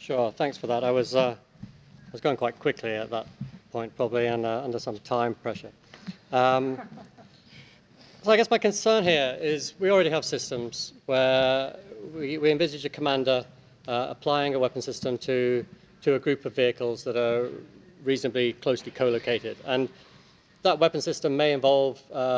Sure, thanks for that. I was going quite quickly at that point, probably, and under some time pressure. Um, so I guess my concern here is we already have systems where we envisage a commander applying a weapon system to a group of vehicles that are reasonably closely co-located. And that weapon system may involve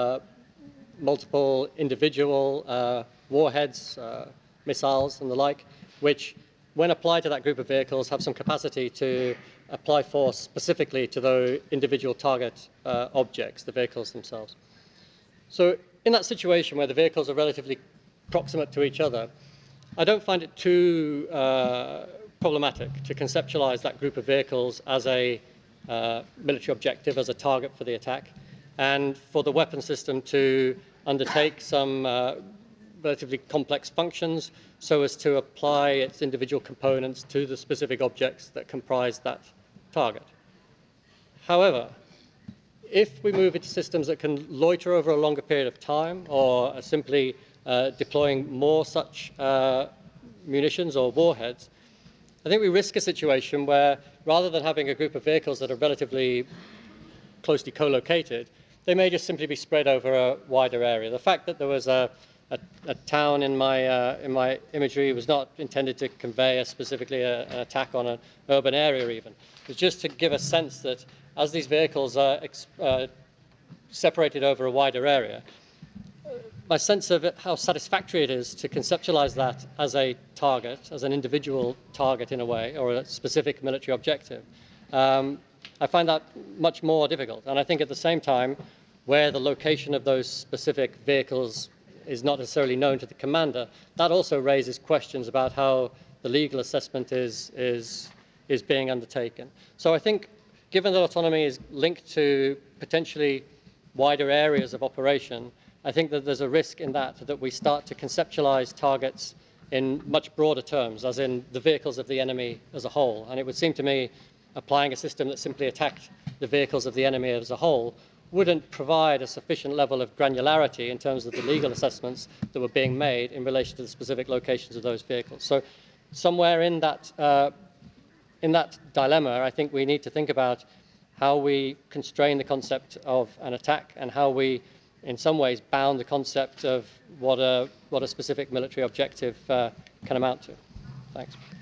multiple individual warheads, missiles, and the like, which, when applied to that group of vehicles, have some capacity to apply force specifically to those individual target objects, the vehicles themselves. So in that situation where the vehicles are relatively proximate to each other, I don't find it too problematic to conceptualize that group of vehicles as a military objective, as a target for the attack, and for the weapon system to undertake some relatively complex functions so as to apply its individual components to the specific objects that comprise that target. However, if we move into systems that can loiter over a longer period of time, or are simply deploying more such munitions or warheads, I think we risk a situation where, rather than having a group of vehicles that are relatively closely co-located, they may just simply be spread over a wider area. The fact that there was a town in my imagery was not intended to convey specifically an attack on an urban area even. It was just to give a sense that as these vehicles are separated over a wider area, my sense of how satisfactory it is to conceptualize that as a target, as an individual target in a way, or a specific military objective, I find that much more difficult. And I think at the same time, where the location of those specific vehicles is not necessarily known to the commander, that also raises questions about how the legal assessment is being undertaken. So I think, given that autonomy is linked to potentially wider areas of operation, I think that there's a risk in that we start to conceptualize targets in much broader terms, as in the vehicles of the enemy as a whole. And it would seem to me applying a system that simply attacked the vehicles of the enemy as a whole wouldn't provide a sufficient level of granularity in terms of the legal assessments that were being made in relation to the specific locations of those vehicles. So somewhere in that dilemma, I think we need to think about how we constrain the concept of an attack and how we, in some ways, bound the concept of what a specific military objective can amount to. Thanks.